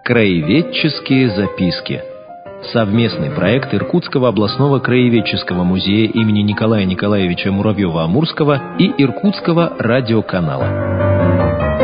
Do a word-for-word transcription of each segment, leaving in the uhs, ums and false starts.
Краеведческие записки. Совместный проект Иркутского областного краеведческого музея имени Николая Николаевича Муравьева-Амурского и Иркутского радиоканала.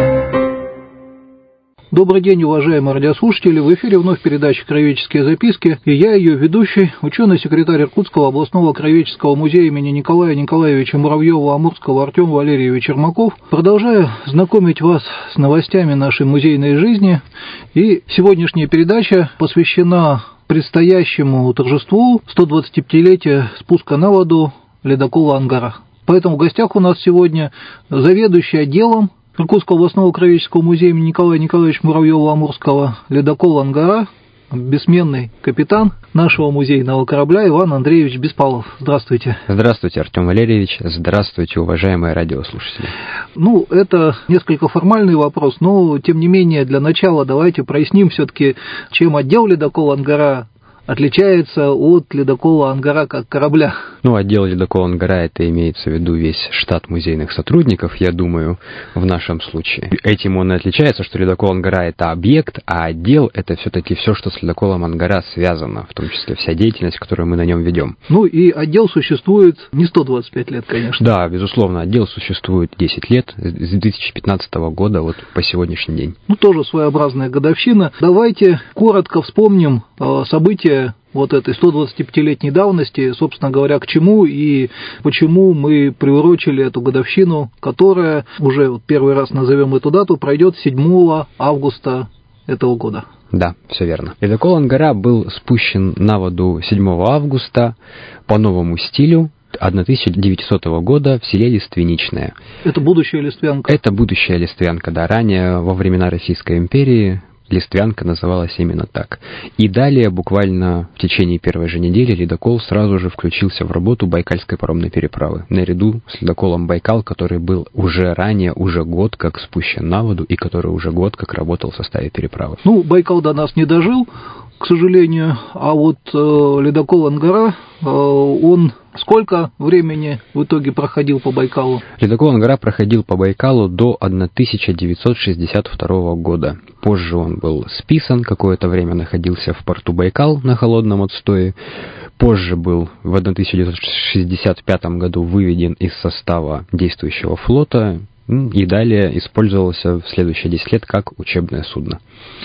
Добрый день, уважаемые радиослушатели! В эфире вновь передача «Краеведческие записки», и я, ее ведущий, ученый-секретарь Иркутского областного краеведческого музея имени Николая Николаевича Муравьева-Амурского Артем Валерьевич Ермаков. Продолжаю знакомить вас с новостями нашей музейной жизни, и сегодняшняя передача посвящена предстоящему торжеству сто двадцатипятилетия спуска на воду ледокола «Ангара». Поэтому в гостях у нас сегодня заведующий отделом Иркутского областного краеведческого музея имени Николая Николаевича Муравьева-Амурского ледокола «Ангара», бессменный капитан нашего музейного корабля Иван Андреевич Беспалов. Здравствуйте. Здравствуйте, Артем Валерьевич. Здравствуйте, уважаемые радиослушатели. Ну, это несколько формальный вопрос, но, тем не менее, для начала давайте проясним все-таки, чем отдел ледокола «Ангара» отличается от ледокола «Ангара» как корабля. Ну, отдел ледокола «Ангара» — это имеется в виду весь штат музейных сотрудников, я думаю, в нашем случае. Этим он и отличается, что ледокол «Ангара» — это объект, а отдел — это все-таки все, что с ледоколом «Ангара» связано, в том числе вся деятельность, которую мы на нем ведем. Ну, и отдел существует не сто двадцать пять лет, конечно. Да, безусловно, отдел существует десять лет, с две тысячи пятнадцатого года вот по сегодняшний день. Ну, тоже своеобразная годовщина. Давайте коротко вспомним события вот этой сто двадцатипятилетней давности, собственно говоря, к чему и почему мы приурочили эту годовщину, которая, уже вот первый раз назовем эту дату, пройдет седьмого августа этого года. Да, все верно. Ледокол «Ангара» был спущен на воду седьмого августа по новому стилю тысяча девятисотого года в селе Лиственничное. Это будущая Листвянка? Это будущая Листвянка, да. Ранее, во времена Российской империи, Листвянка называлась именно так. И далее, буквально в течение первой же недели, ледокол сразу же включился в работу Байкальской паромной переправы, наряду с ледоколом «Байкал», который был уже ранее, уже год как спущен на воду, и который уже год как работал в составе переправы. Ну, Байкал до нас не дожил, к сожалению, а вот э, ледокол «Ангара», э, он сколько времени в итоге проходил по Байкалу? Ледокол «Ангара» проходил по Байкалу до тысяча девятьсот шестьдесят второго года. Позже он был списан, какое-то время находился в порту Байкал на холодном отстое. Позже был в тысяча девятьсот шестьдесят пятом году выведен из состава действующего флота и далее использовался в следующие десять лет как учебное судно.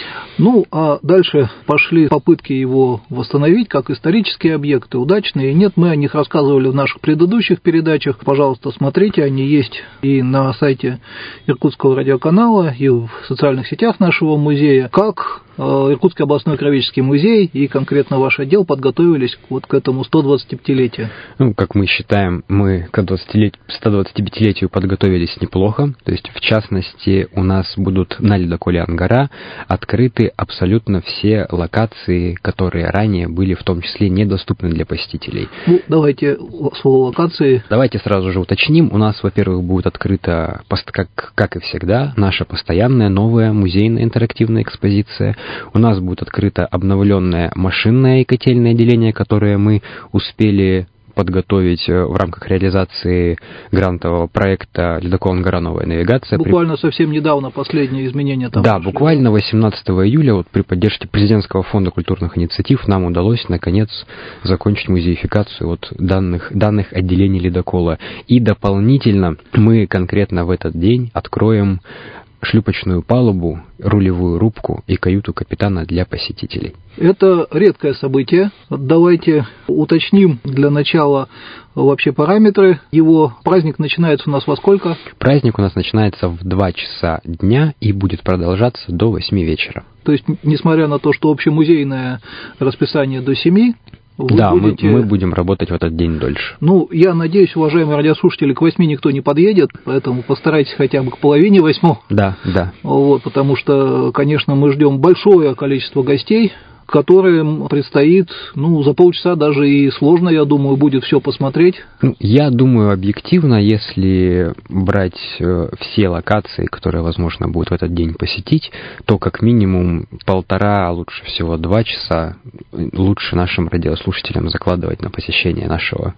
Ну, а дальше пошли попытки его восстановить как исторические объекты, удачные. Нет, мы о них рассказывали в наших предыдущих передачах. Пожалуйста, смотрите, они есть и на сайте Иркутского радиоканала, и в социальных сетях нашего музея. Как Иркутский областной краеведческий музей и конкретно ваш отдел подготовились вот к этому сто двадцатипятилетию? Ну, как мы считаем, мы к сто двадцатипятилетию подготовились неплохо. То есть, в частности, у нас будут на ледоколе «Ангара» открыты абсолютно все локации, которые ранее были в том числе недоступны для посетителей. Ну, давайте слово локации. Давайте сразу же уточним. У нас, во-первых, будет открыта, как, как и всегда, наша постоянная новая музейная интерактивная экспозиция. У нас будет открыто обновленное машинное и котельное отделение, которое мы успели подготовить в рамках реализации грантового проекта «Ледокол «Ангара. Новая навигация». Буквально совсем недавно последние изменения там. Да, буквально восемнадцатого июля вот при поддержке Президентского фонда культурных инициатив нам удалось наконец закончить музеификацию вот данных, данных отделений ледокола. И дополнительно мы конкретно в этот день откроем шлюпочную палубу, рулевую рубку и каюту капитана для посетителей. Это редкое событие. Давайте уточним для начала вообще параметры его. Праздник начинается у нас во сколько? Праздник у нас начинается в два часа дня и будет продолжаться до восьми вечера. То есть, несмотря на то, что общемузейное расписание до семи, Вы да, будете... мы, мы будем работать в этот день дольше. Ну, я надеюсь, уважаемые радиослушатели, к восьми никто не подъедет, поэтому постарайтесь хотя бы к половине восьмого. Да, да. Вот, потому что, конечно, мы ждем большое количество гостей, которым предстоит, ну, за полчаса даже и сложно, я думаю, будет все посмотреть. Я думаю, объективно, если брать все локации, которые, возможно, будет в этот день посетить, то как минимум полтора, а лучше всего два часа лучше нашим радиослушателям закладывать на посещение нашего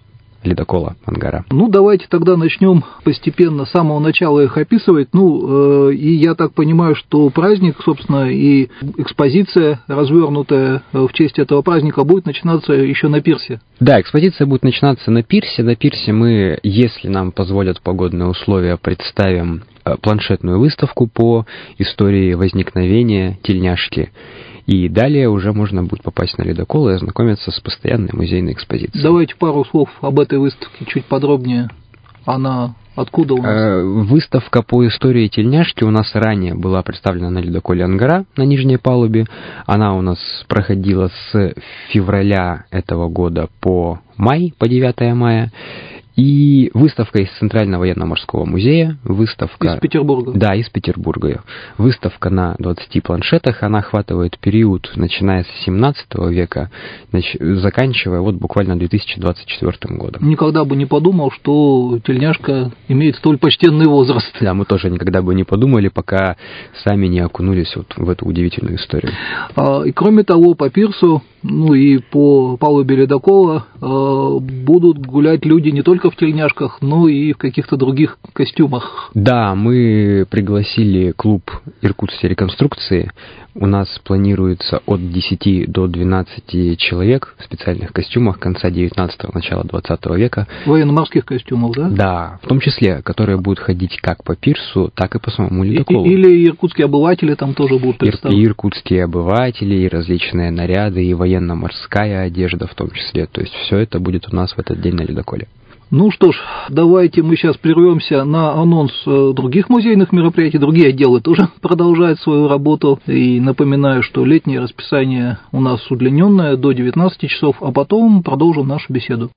ледокола «Ангара». Ну, давайте тогда начнем постепенно с самого начала их описывать. Ну, э, и я так понимаю, что праздник, собственно, и экспозиция, развернутая в честь этого праздника, будет начинаться еще на пирсе. Да, экспозиция будет начинаться на пирсе. На пирсе мы, если нам позволят погодные условия, представим планшетную выставку по истории возникновения тельняшки. И далее уже можно будет попасть на ледокол и ознакомиться с постоянной музейной экспозицией. Давайте пару слов об этой выставке чуть подробнее. Она откуда у нас? Выставка по истории тельняшки у нас ранее была представлена на ледоколе «Ангара» на нижней палубе. Она у нас проходила с февраля этого года по май, по девятое мая. И выставка из Центрального военно-морского музея, выставка... Из Петербурга. Да, из Петербурга. Выставка на двадцати планшетах, она охватывает период, начиная с семнадцатого века, нач... заканчивая вот буквально две тысячи двадцать четвёртым годом. Никогда бы не подумал, что тельняшка имеет столь почтенный возраст. Да, мы тоже никогда бы не подумали, пока сами не окунулись вот в эту удивительную историю. А, и кроме того, по пирсу, ну и по палубе ледокола а, будут гулять люди не только в тельняшках, но и в каких-то других костюмах. Да, мы пригласили клуб «Иркутской реконструкции». У нас планируется от десяти до двенадцати человек в специальных костюмах конца девятнадцатого, начала двадцатого века. Военно-морских костюмов, да? Да, в том числе, которые будут ходить как по пирсу, так и по самому ледоколу. И, или иркутские обыватели там тоже будут представлены. И иркутские обыватели, и различные наряды, и военно-морская одежда в том числе. То есть все это будет у нас в этот день на ледоколе. Ну что ж, давайте мы сейчас прервемся на анонс других музейных мероприятий. Другие отделы тоже продолжают свою работу. И напоминаю, что летнее расписание у нас удлиненное до девятнадцати часов, а потом продолжим нашу беседу.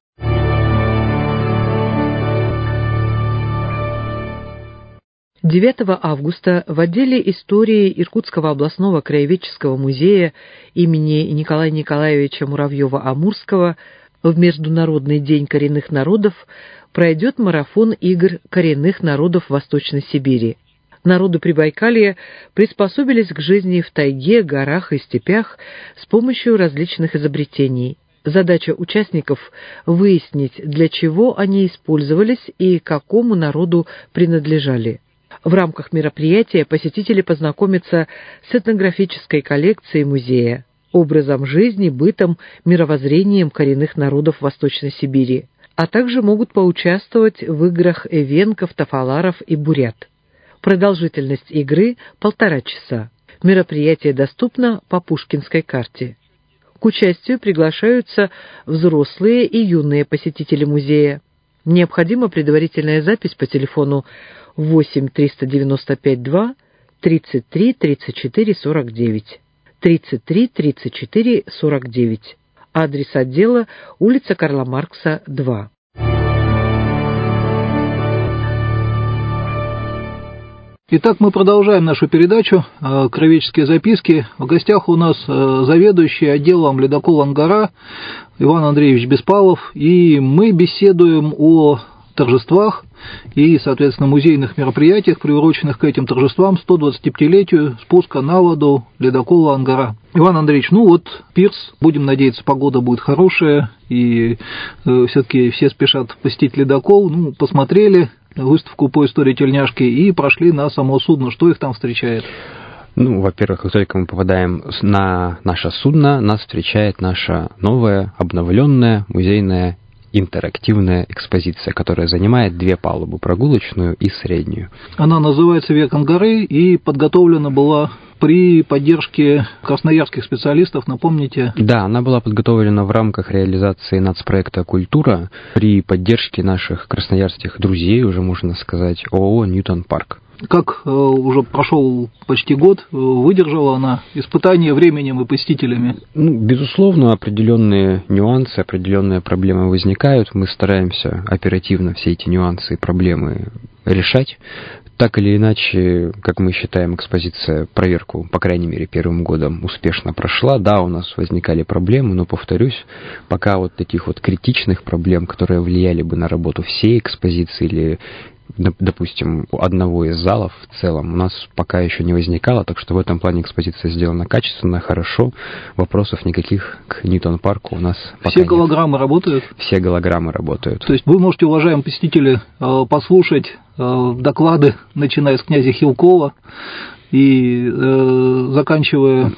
девятого августа в отделе истории Иркутского областного краеведческого музея имени Николая Николаевича Муравьева-Амурского в Международный день коренных народов пройдет марафон игр коренных народов Восточной Сибири. Народы Прибайкалья приспособились к жизни в тайге, горах и степях с помощью различных изобретений. Задача участников – выяснить, для чего они использовались и какому народу принадлежали. В рамках мероприятия посетители познакомятся с этнографической коллекцией музея, образом жизни, бытом, мировоззрением коренных народов Восточной Сибири, а также могут поучаствовать в играх эвенков, тафаларов и бурят. Продолжительность игры – полтора часа. Мероприятие доступно по Пушкинской карте. К участию приглашаются взрослые и юные посетители музея. Необходима предварительная запись по телефону восемь триста девяносто пять два тридцать три тридцать четыре сорок девять. тридцать три тридцать четыре сорок девять. Адрес отдела – улица Карла Маркса, два. Итак, мы продолжаем нашу передачу «Краеведческие записки». В гостях у нас заведующий отделом ледокола «Ангара» Иван Андреевич Беспалов, и мы беседуем о торжествах и, соответственно, музейных мероприятиях, приуроченных к этим торжествам, сто двадцатипятилетию спуска на воду ледокола «Ангара». Иван Андреевич, ну вот пирс, будем надеяться, погода будет хорошая, и э, все-таки все спешат посетить ледокол, ну, посмотрели выставку по истории тельняшки и прошли на само судно. Что их там встречает? Ну, во-первых, как только мы попадаем на наше судно, нас встречает наша новая, обновленная музейная интерактивная экспозиция, которая занимает две палубы, прогулочную и среднюю. Она называется «Век Ангары» и подготовлена была при поддержке красноярских специалистов, напомните? Да, она была подготовлена в рамках реализации нацпроекта «Культура» при поддержке наших красноярских друзей, уже можно сказать, ООО «Ньютон Парк». Как э, уже прошел почти год, выдержала она испытания временем и посетителями? Ну, безусловно, определенные нюансы, определенные проблемы возникают. Мы стараемся оперативно все эти нюансы и проблемы решать. так или иначе, как мы считаем, экспозиция проверку, по крайней мере, первым годом успешно прошла. Да, у нас возникали проблемы, но, повторюсь, пока вот таких вот критичных проблем, которые влияли бы на работу всей экспозиции или, допустим, одного из залов в целом, у нас пока еще не возникало, так что в этом плане экспозиция сделана качественно, хорошо, вопросов никаких к Ньютон-парку у нас пока Все нет. голограммы работают? Все голограммы работают. То есть вы можете, уважаемые посетители, послушать доклады, начиная с князя Хилкова и заканчивая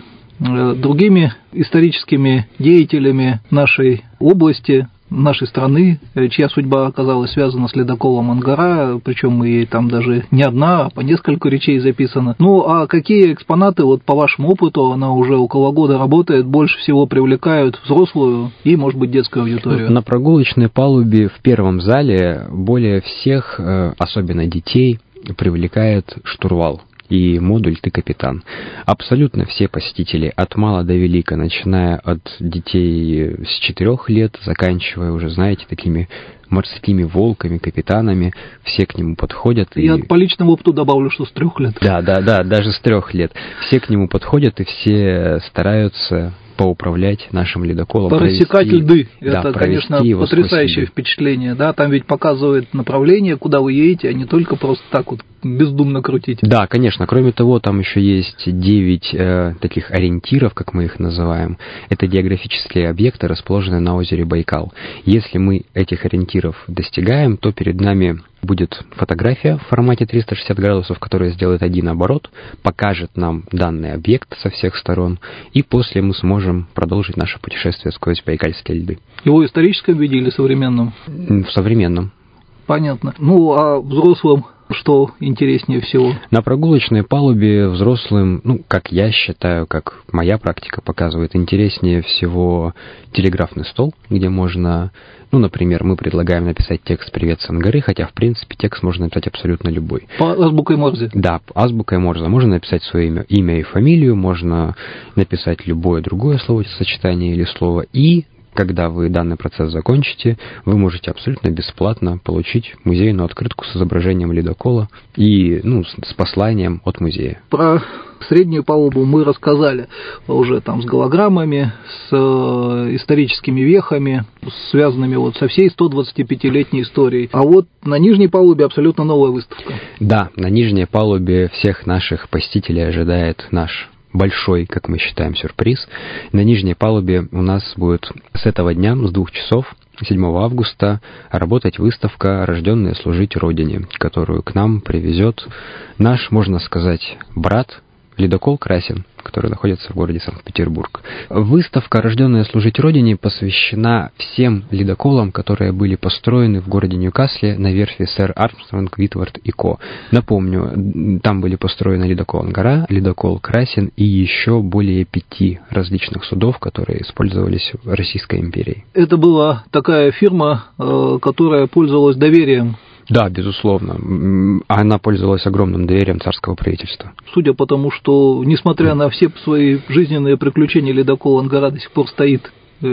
другими историческими деятелями нашей области, нашей страны, чья судьба оказалась связана с ледоколом «Ангара», причем и там даже не одна, а по несколько речей записано. Ну, а какие экспонаты, вот по вашему опыту, она уже около года работает, больше всего привлекают взрослую и, может быть, детскую аудиторию? На прогулочной палубе в первом зале более всех, особенно детей, привлекает штурвал и модуль «Ты капитан». Абсолютно все посетители, от мала до велика, начиная от детей с четырех лет, заканчивая уже, знаете, такими морскими волками, капитанами, все к нему подходят. Я и... по личному опыту добавлю, что с трех лет. Да, да, да, даже с трех лет. Все к нему подходят, и все стараются поуправлять нашим ледоколом. Порассекать провести, льды. Да, это, конечно, потрясающее впечатление. Да, там ведь показывает направление, куда вы едете, а не только просто так вот бездумно крутить. Да, конечно. Кроме того, там еще есть девять э, таких ориентиров, как мы их называем. Это географические объекты, расположенные на озере Байкал. Если мы этих ориентиров достигаем, то перед нами будет фотография в формате триста шестьдесят градусов, которая сделает один оборот, покажет нам данный объект со всех сторон, и после мы сможем продолжить наше путешествие сквозь байкальские льды. Его в историческом виде или современном? В современном. Понятно. Ну, а взрослым что интереснее всего? На прогулочной палубе взрослым, ну, как я считаю, как моя практика показывает, интереснее всего телеграфный стол, где можно, ну, например, мы предлагаем написать текст «Привет с Ангары», хотя, в принципе, текст можно написать абсолютно любой. По азбукой Морзе? Да, азбукой Морзе. Можно написать свое имя, имя и фамилию, можно написать любое другое словосочетание или слово, и когда вы данный процесс закончите, вы можете абсолютно бесплатно получить музейную открытку с изображением ледокола и, ну, с посланием от музея. Про среднюю палубу мы рассказали уже там с голограммами, с историческими вехами, связанными вот со всей сто двадцатипятилетней историей. А вот на нижней палубе абсолютно новая выставка. Да, на нижней палубе всех наших посетителей ожидает наш большой, как мы считаем, сюрприз. На нижней палубе у нас будет с этого дня, с двух часов, седьмого августа, работать выставка «Рожденные служить Родине», которую к нам привезет наш, можно сказать, брат, ледокол «Красин», который находится в городе Санкт-Петербург. Выставка «Рожденная служить Родине» посвящена всем ледоколам, которые были построены в городе Ньюкасле на верфи сэр Армстронг, Витвард и Ко. Напомню, там были построены ледокол «Ангара», ледокол «Красин» и еще более пяти различных судов, которые использовались в Российской империи. Это была такая фирма, которая пользовалась доверием. Да, безусловно. Она пользовалась огромным доверием царского правительства. Судя по тому, что, несмотря на все свои жизненные приключения, ледокол «Ангара» до сих пор стоит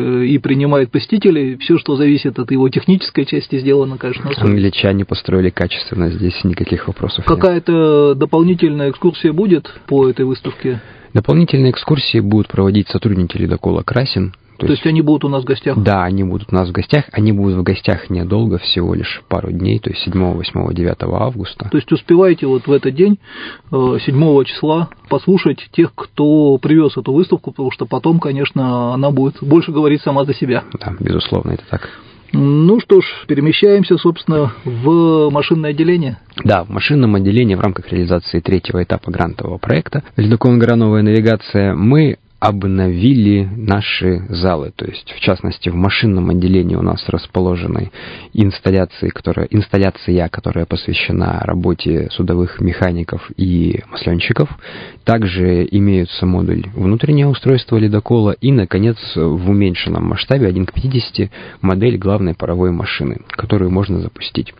и принимает посетителей, все, что зависит от его технической части, сделано, конечно, особенно. Англичане построили качественно, здесь никаких вопросов нет. Какая-то дополнительная экскурсия будет по этой выставке? Дополнительные экскурсии будут проводить сотрудники ледокола «Красин». То, То есть они будут у нас в гостях? Да, они будут у нас в гостях. Они будут в гостях недолго, всего лишь пару дней, то есть седьмого, восьмого, девятого августа. То есть успеваете вот в этот день, седьмого числа, послушать тех, кто привез эту выставку, потому что потом, конечно, она будет больше говорить сама за себя. Да, безусловно, это так. Ну что ж, перемещаемся, собственно, в машинное отделение. Да, в машинном отделении в рамках реализации третьего этапа грантового проекта «Ледокол Ангара. Новая навигация» мы обновили наши залы, то есть, в частности, в машинном отделении у нас расположены инсталляции, которые, инсталляция, которая посвящена работе судовых механиков и масленщиков. Также имеются модуль внутреннее устройство ледокола и, наконец, в уменьшенном масштабе один к пятидесяти модель главной паровой машины, которую можно запустить.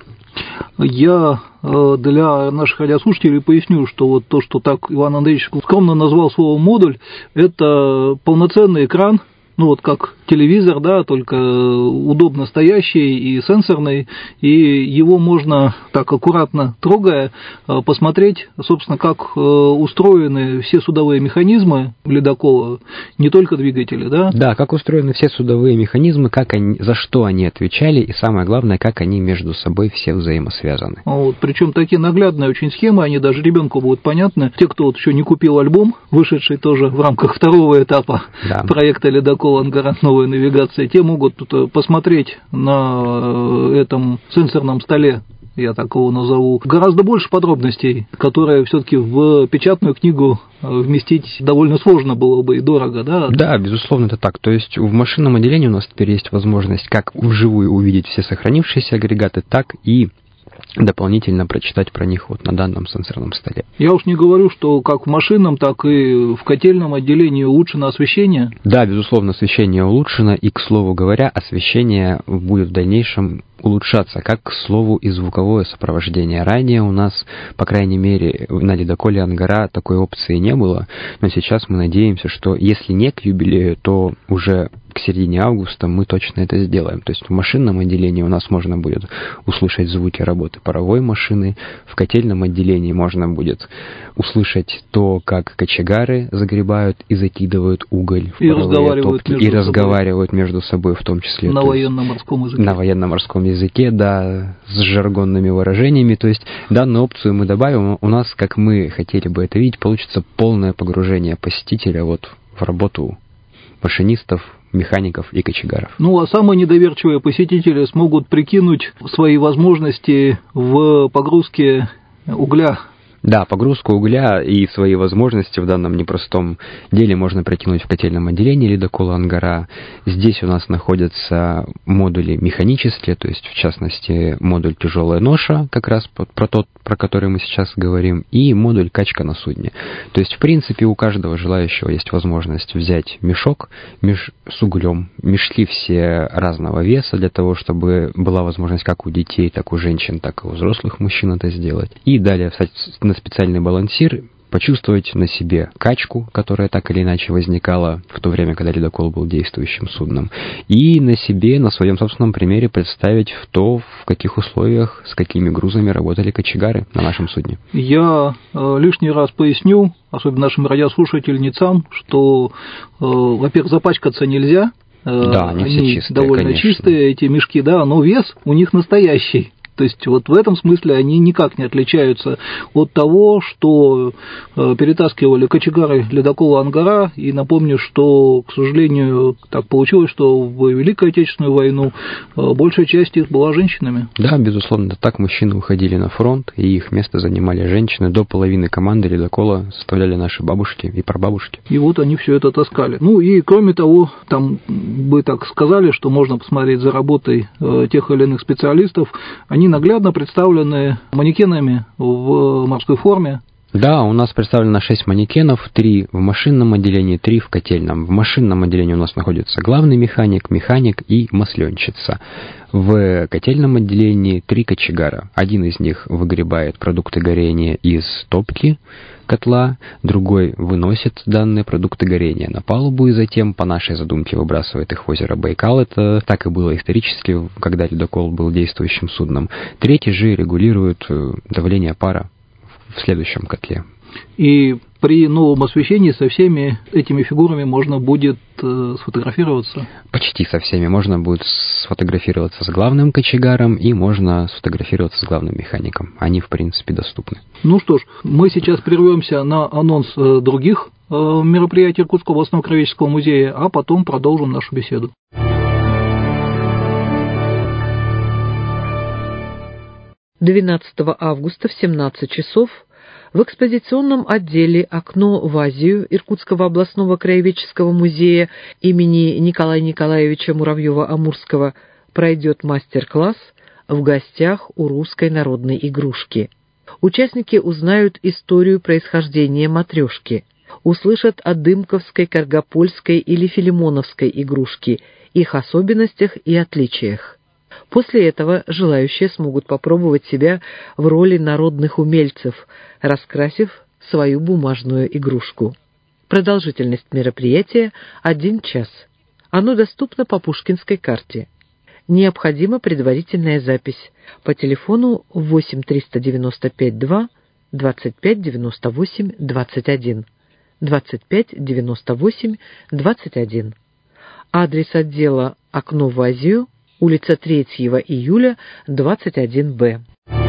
Я для наших радиослушателей поясню, что вот то, что так Иван Андреевич скромно назвал слово «модуль», это полноценный экран, ну вот как телевизор, да, только удобно стоящий и сенсорный, и его можно так аккуратно трогая посмотреть, собственно, как устроены все судовые механизмы ледокола, не только двигатели, да? Да, как устроены все судовые механизмы, как они, за что они отвечали, и самое главное, как они между собой все взаимосвязаны. Вот, причем такие наглядные очень схемы, они даже ребенку будут понятны. Те, кто вот еще не купил альбом, вышедший тоже в рамках второго этапа да. проекта «Ледокол Ангара. Новая навигация», те могут тут посмотреть на этом сенсорном столе, я так его назову, гораздо больше подробностей, которые все-таки в печатную книгу вместить довольно сложно было бы и дорого, да? Да, безусловно, это так. То есть в машинном отделении у нас теперь есть возможность как вживую увидеть все сохранившиеся агрегаты, так и дополнительно прочитать про них вот на данном сенсорном столе. Я уж не говорю, что как в машинном, так и в котельном отделении улучшено освещение. Да, безусловно, освещение улучшено, и, к слову говоря, освещение будет в дальнейшем улучшаться, как, к слову, и звуковое сопровождение. Ранее у нас, по крайней мере, на ледоколе Ангара такой опции не было, но сейчас мы надеемся, что если не к юбилею, то уже к середине августа мы точно это сделаем. То есть в машинном отделении у нас можно будет услышать звуки работы паровой машины, в котельном отделении можно будет услышать то, как кочегары загребают и закидывают уголь в и паровые разговаривают топки, между и собой. разговаривают между собой в том числе. На то военно-морском языке. На военно-морском языке, да, с жаргонными выражениями. То есть данную опцию мы добавим. У нас, как мы хотели бы это видеть, получится полное погружение посетителя вот в работу машинистов, механиков и кочегаров. Ну, а самые недоверчивые посетители смогут прикинуть свои возможности в погрузке угля. Да, погрузку угля и свои возможности в данном непростом деле можно прикинуть в котельном отделении ледокола Ангара. Здесь у нас находятся модули механические, то есть, в частности, модуль тяжелая ноша, как раз про тот, про который мы сейчас говорим, и модуль качка на судне. То есть, в принципе, у каждого желающего есть возможность взять мешок меж, с углем, мешки все разного веса, для того, чтобы была возможность как у детей, так у женщин, так и у взрослых мужчин это сделать. И далее встать на специальный балансир, почувствовать на себе качку, которая так или иначе возникала в то время, когда ледокол был действующим судном, и на себе, на своем собственном примере представить в то, в каких условиях, с какими грузами работали кочегары на нашем судне. Я э, лишний раз поясню, особенно нашим радиослушательницам, что, э, во-первых, запачкаться нельзя, э, да, они, они все чистые, довольно конечно. чистые, эти мешки, да, но вес у них настоящий. То есть вот в этом смысле они никак не отличаются от того, что перетаскивали кочегары ледокола Ангара. И напомню, что, к сожалению, так получилось, что в Великую Отечественную войну большая часть их была женщинами. Да, безусловно, так мужчины уходили на фронт, и их место занимали женщины. До половины команды ледокола составляли наши бабушки и прабабушки. И вот они все это таскали. Ну и кроме того, там вы так сказали, что можно посмотреть за работой тех или иных специалистов. Они наглядно представлены манекенами в морской форме. Да, у нас представлено шесть манекенов, три в машинном отделении, три в котельном. В машинном отделении у нас находится главный механик, механик и масленщица. В котельном отделении три кочегара. Один из них выгребает продукты горения из топки котла, другой выносит данные продукты горения на палубу и затем, по нашей задумке, выбрасывает их в озеро Байкал. Это так и было исторически, когда ледокол был действующим судном. Третий же регулирует давление пара в следующем котле. И при новом освещении со всеми этими фигурами можно будет э, сфотографироваться? Почти со всеми. Можно будет сфотографироваться с главным кочегаром и можно сфотографироваться с главным механиком. Они, в принципе, доступны. Ну что ж, мы сейчас прервемся на анонс э, других э, мероприятий Иркутского областного краеведческого музея, а потом продолжим нашу беседу. двенадцатого августа в семнадцать часов в экспозиционном отделе «Окно в Азию» Иркутского областного краеведческого музея имени Николая Николаевича Муравьева-Амурского пройдет мастер-класс «В гостях у русской народной игрушки». Участники узнают историю происхождения матрешки, услышат о дымковской, каргопольской или филимоновской игрушке, их особенностях и отличиях. После этого желающие смогут попробовать себя в роли народных умельцев, раскрасив свою бумажную игрушку. Продолжительность мероприятия – один час. Оно доступно по Пушкинской карте. Необходима предварительная запись по телефону восемь триста девяносто пять два двадцать пять девяносто восемь двадцать один, двадцать пять девяносто восемь двадцать один. Адрес отдела «Окно в Азию», улица третьего июля, двадцать один Б.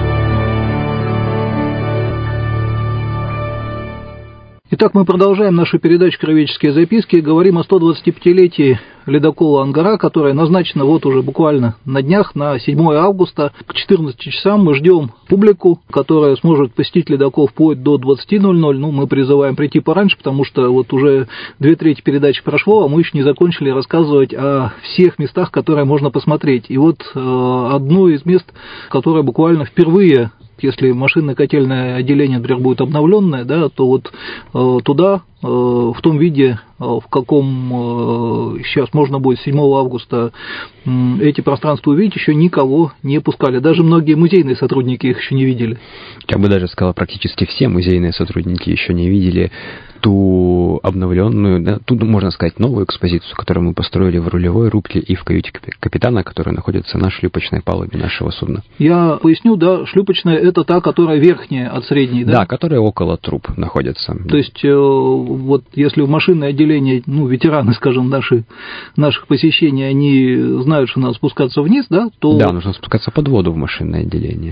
Итак, мы продолжаем нашу передачу «Краеведческие записки» и говорим о сто двадцатипятилетии ледокола «Ангара», которое назначено вот уже буквально на днях, на седьмое августа. К четырнадцати часам мы ждем публику, которая сможет посетить ледокол вплоть до двадцати ноль-ноль. Ну, мы призываем прийти пораньше, потому что вот уже две трети передачи прошло, а мы еще не закончили рассказывать о всех местах, которые можно посмотреть. И вот э, одно из мест, которое буквально впервые, если машинно-котельное отделение, например, будет обновленное, да, то вот э, туда, э, в том виде, э, в каком э, сейчас можно будет седьмого августа э, эти пространства увидеть, еще никого не пускали. Даже многие музейные сотрудники их еще не видели. Я бы даже сказал, практически все музейные сотрудники еще не видели ту обновленную, да, ту, можно сказать, новую экспозицию, которую мы построили в рулевой рубке и в каюте капитана, которая находится на шлюпочной палубе нашего судна. Я поясню, да, шлюпочная – это та, которая верхняя от средней, да? Да, которая около труб находится. То есть, вот если в машинное отделение, ну, ветераны, скажем, наши, наших посещений, они знают, что надо спускаться вниз, да, то… Да, нужно спускаться под воду в машинное отделение.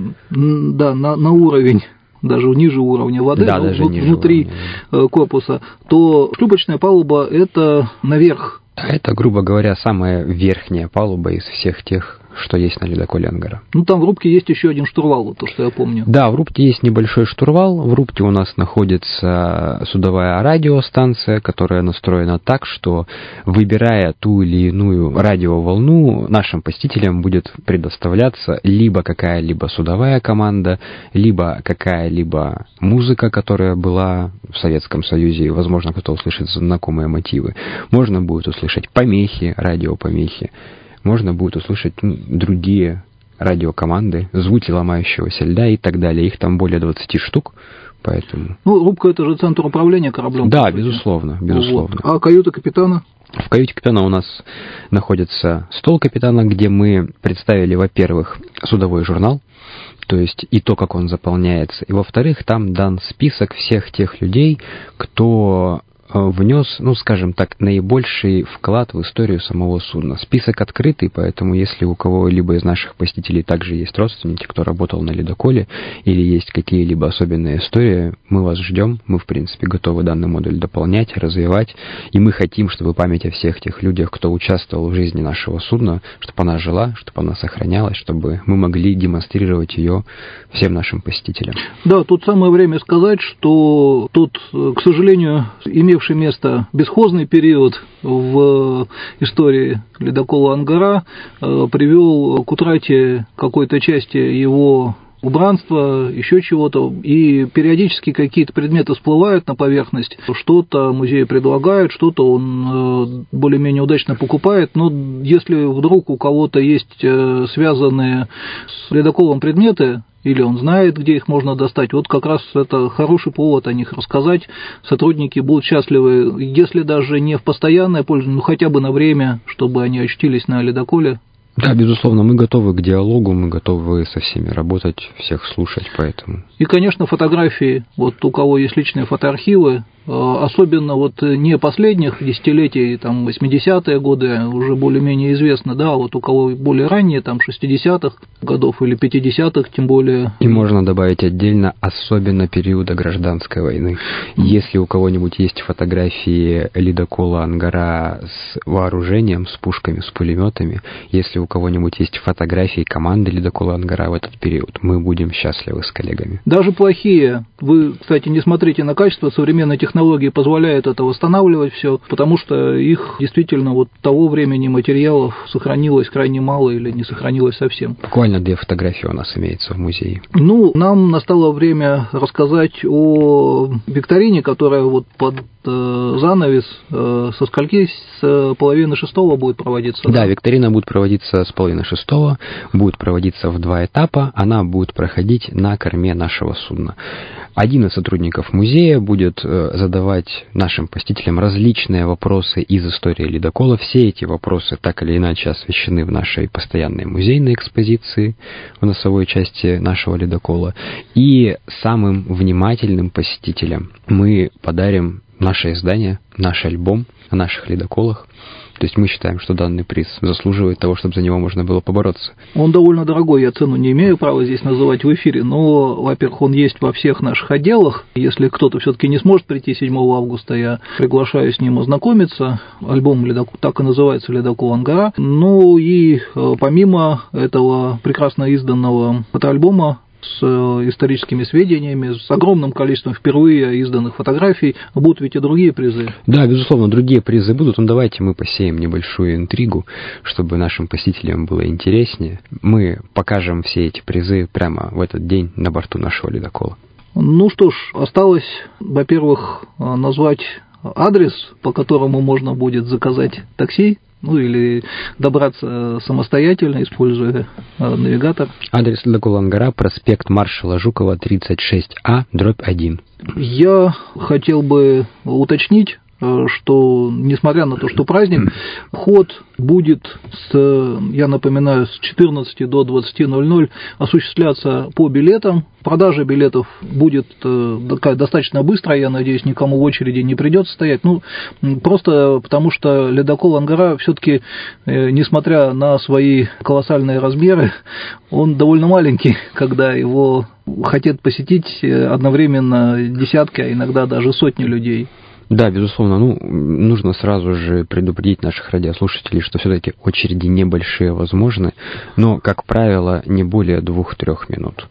Да, на, на уровень, даже ниже уровня воды, да, но даже внутри, внутри корпуса, то шлюпочная палуба – это наверх. Это, грубо говоря, самая верхняя палуба из всех тех, что есть на ледоколе «Ангара». Ну, там в рубке есть еще один штурвал, вот то, что я помню. Да, в рубке есть небольшой штурвал. В рубке у нас находится судовая радиостанция, которая настроена так, что, выбирая ту или иную радиоволну, нашим посетителям будет предоставляться либо какая-либо судовая команда, либо какая-либо музыка, которая была в Советском Союзе, и, возможно, кто-то услышит знакомые мотивы. Можно будет услышать помехи, радиопомехи. Можно будет услышать ну, другие радиокоманды, звуки ломающегося льда и так далее. Их там более двадцати штук, поэтому… Ну, рубка – это же центр управления кораблем. Да, безусловно, безусловно. Вот. А каюта капитана? В каюте капитана у нас находится стол капитана, где мы представили, во-первых, судовой журнал, то есть и то, как он заполняется, и, во-вторых, там дан список всех тех людей, кто внес, ну, скажем так, наибольший вклад в историю самого судна. Список открытый, поэтому если у кого-либо из наших посетителей также есть родственники, кто работал на ледоколе, или есть какие-либо особенные истории, мы вас ждем, мы, в принципе, готовы данный модуль дополнять, развивать, и мы хотим, чтобы память о всех тех людях, кто участвовал в жизни нашего судна, чтобы она жила, чтобы она сохранялась, чтобы мы могли демонстрировать ее всем нашим посетителям. Да, тут самое время сказать, что тут, к сожалению, имевший место бесхозный период в истории ледокола «Ангара» привел к утрате какой-то части его убранства, еще чего-то, и периодически какие-то предметы всплывают на поверхность, что-то музей предлагает, что-то он более-менее удачно покупает, но если вдруг у кого-то есть связанные с ледоколом предметы, или он знает, где их можно достать, вот как раз это хороший повод о них рассказать. Сотрудники будут счастливы, если даже не в постоянное пользование, но хотя бы на время, чтобы они очутились на ледоколе. Да, безусловно, мы готовы к диалогу, мы готовы со всеми работать, всех слушать, поэтому… И, конечно, фотографии, вот у кого есть личные фотоархивы, особенно вот не последних десятилетий, там, восьмидесятые годы, уже более-менее известно, да, вот у кого более ранние, там, шестидесятых годов или пятидесятых, тем более… И можно добавить отдельно, особенно периода гражданской войны. Если у кого-нибудь есть фотографии ледокола «Ангара» с вооружением, с пушками, с пулеметами, если у кого-нибудь есть фотографии команды ледокола «Ангара» в этот период, мы будем счастливы с коллегами. Даже плохие. Вы, кстати, не смотрите на качество, современной технологии позволяют это восстанавливать все, потому что их действительно вот того времени материалов сохранилось крайне мало или не сохранилось совсем. Буквально две фотографии у нас имеется в музее. Ну, нам настало время рассказать о викторине, которая вот под э, занавес э, со скольки с половины шестого будет проводиться? Да, да, викторина будет проводиться с половины шестого, будет проводиться в два этапа. Она будет проходить на корме нашего судна. Один из сотрудников музея будет задавать нашим посетителям различные вопросы из истории ледокола. Все эти вопросы так или иначе освещены в нашей постоянной музейной экспозиции в носовой части нашего ледокола. И самым внимательным посетителям мы подарим наше издание, наш альбом о наших ледоколах. То есть мы считаем, что данный приз заслуживает того, чтобы за него можно было побороться. Он довольно дорогой, я цену не имею права здесь называть в эфире, но, во-первых, он есть во всех наших отделах. Если кто-то все-таки не сможет прийти седьмого августа, я приглашаю с ним ознакомиться. Альбом «Ледокол» так и называется «Ледокол Ангара». Ну и помимо этого прекрасно изданного фотоальбома с историческими сведениями, с огромным количеством впервые изданных фотографий, будут ведь и другие призы. Да, безусловно, другие призы будут, но давайте мы посеем небольшую интригу, чтобы нашим посетителям было интереснее. Мы покажем все эти призы прямо в этот день на борту нашего ледокола. Ну что ж, осталось, во-первых, назвать адрес, по которому можно будет заказать такси, ну или добраться самостоятельно, используя навигатор. Адрес ледокола Ангара, проспект маршала Жукова, тридцать шесть А, дробь один. Я хотел бы уточнить, что, несмотря на то, что праздник, ход будет, с, я напоминаю, с четырнадцати до двадцати ноль-ноль осуществляться по билетам. Продажа билетов будет такая достаточно быстрая, я надеюсь, никому в очереди не придется стоять. Ну, просто потому что ледокол Ангара все-таки, несмотря на свои колоссальные размеры, он довольно маленький, когда его хотят посетить одновременно десятки, а иногда даже сотни людей. Да, безусловно, ну, нужно сразу же предупредить наших радиослушателей, что все-таки очереди небольшие возможны, но, как правило, не более двух-трех минут.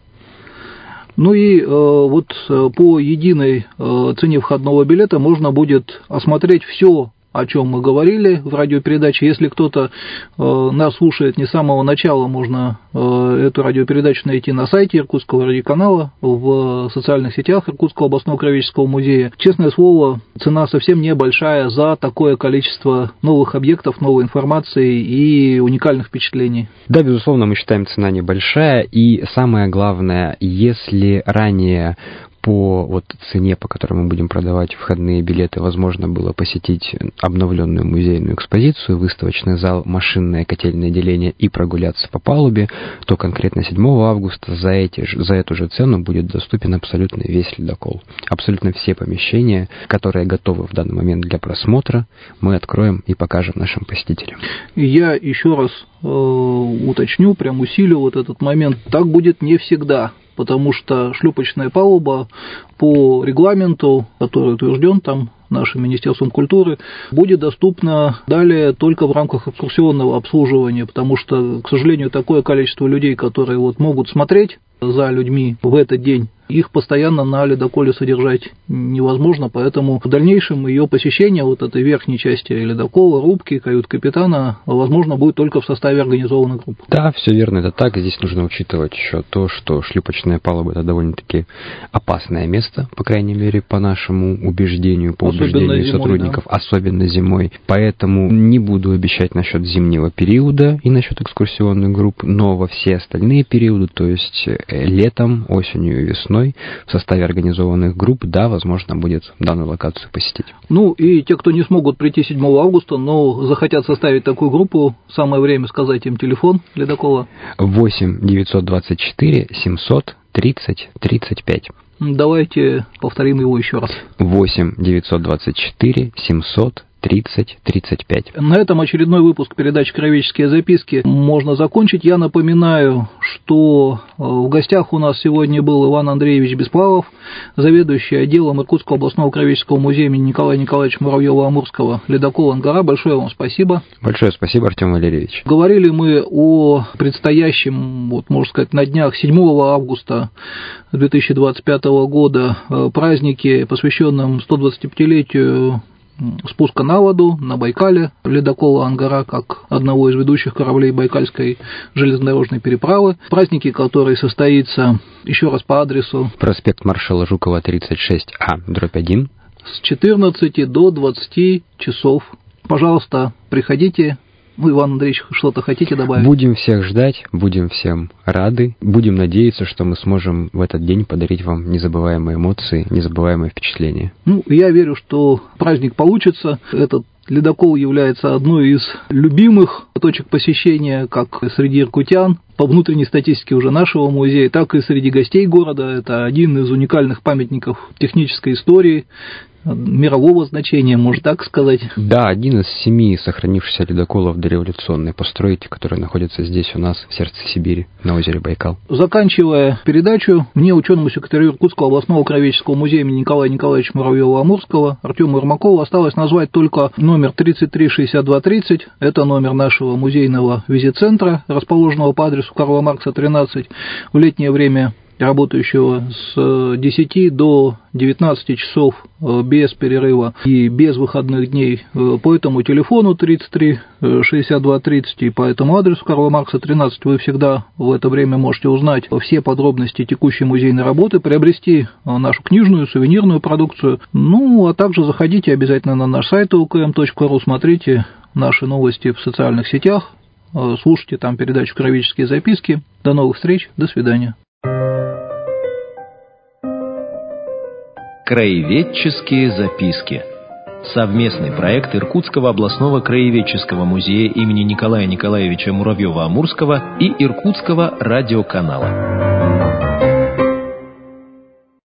Ну и э, вот по единой э, цене входного билета можно будет осмотреть все, о чем мы говорили в радиопередаче. Если кто-то э, нас слушает не с самого начала, можно э, эту радиопередачу найти на сайте Иркутского радиоканала, в социальных сетях Иркутского областного краеведческого музея. Честное слово, цена совсем небольшая за такое количество новых объектов, новой информации и уникальных впечатлений. Да, безусловно, мы считаем, цена небольшая, и самое главное, если ранее по вот цене, по которой мы будем продавать входные билеты, возможно было посетить обновленную музейную экспозицию, выставочный зал, машинное котельное отделение и прогуляться по палубе, то конкретно седьмого августа за, эти, за эту же цену будет доступен абсолютно весь ледокол. Абсолютно все помещения, которые готовы в данный момент для просмотра, мы откроем и покажем нашим посетителям. Я еще раз э, уточню, прям усилю вот этот момент. Так будет не всегда, потому что шлюпочная палуба по регламенту, который утвержден там нашим Министерством культуры, будет доступна далее только в рамках экскурсионного обслуживания, потому что, к сожалению, такое количество людей, которые вот могут смотреть за людьми в этот день, их постоянно на ледоколе содержать невозможно, поэтому в дальнейшем ее посещение вот этой верхней части ледокола, рубки, кают-капитана, возможно, будет только в составе организованной группы. Да, все верно, это так. Здесь нужно учитывать еще то, что шлюпочная палуба – это довольно-таки опасное место, по крайней мере, по нашему убеждению, по особенно убеждению зимой, сотрудников, да. Особенно зимой. Поэтому не буду обещать насчет зимнего периода и насчет экскурсионных групп, но во все остальные периоды, то есть летом, осенью и весной, в составе организованных групп, да, возможно, будет данную локацию посетить. Ну, и те, кто не смогут прийти седьмого августа, но захотят составить такую группу, самое время сказать им телефон ледокола. восемь девятьсот двадцать четыре семьсот тридцать тридцать пять. Давайте повторим его еще раз. восемь девятьсот двадцать четыре семьсот тридцать тридцать пять. На этом очередной выпуск передачи «Краеведческие записки» можно закончить. Я напоминаю, что в гостях у нас сегодня был Иван Андреевич Бесплавов, заведующий отделом Иркутского областного краеведческого музея имени Николая Николаевича Муравьева-Амурского, ледокол «Ангара». Большое вам спасибо. Большое спасибо, Артем Валерьевич. Говорили мы о предстоящем, вот, можно сказать, на днях седьмого августа две тысячи двадцать пятого года празднике, посвященном сто двадцатипятилетию спуска на воду на Байкале ледокола «Ангара» как одного из ведущих кораблей Байкальской железнодорожной переправы. Праздники, которые состоится, еще раз по адресу: проспект маршала Жукова, тридцать шесть А, дробь один. С четырнадцати до двадцати часов. Пожалуйста, приходите, Ну, Иван Андреевич, что-то хотите добавить? Будем всех ждать, будем всем рады. Будем надеяться, что мы сможем в этот день подарить вам незабываемые эмоции, незабываемые впечатления. Ну, я верю, что праздник получится. Этот ледокол является одной из любимых точек посещения как среди иркутян, по внутренней статистике уже нашего музея, так и среди гостей города. Это один из уникальных памятников технической истории, мирового значения, можно так сказать. Да, один из семи сохранившихся ледоколов дореволюционной постройки, которые находятся здесь у нас, в сердце Сибири, на озере Байкал. Заканчивая передачу, мне, ученому секретарю Иркутского областного краеведческого музея имени Николая Николаевича Муравьева-Амурского, Артему Ермакову, осталось назвать только номер тридцать три шестьдесят два тридцать. Это номер нашего музейного визит-центра, расположенного по адресу Карла Маркса, тринадцать, в летнее время работающего с десяти до девятнадцати часов без перерыва и без выходных дней по этому телефону тридцать три шестьдесят два тридцать и по этому адресу Карла Маркса, тринадцать вы всегда в это время можете узнать все подробности текущей музейной работы, приобрести нашу книжную, сувенирную продукцию, ну, а также заходите обязательно на наш сайт у ка эм точка ру, смотрите наши новости в социальных сетях, слушайте там передачу «Краеведческие записки». До новых встреч, до свидания. Краеведческие записки. Совместный проект Иркутского областного краеведческого музея имени Николая Николаевича Муравьева-Амурского и Иркутского радиоканала.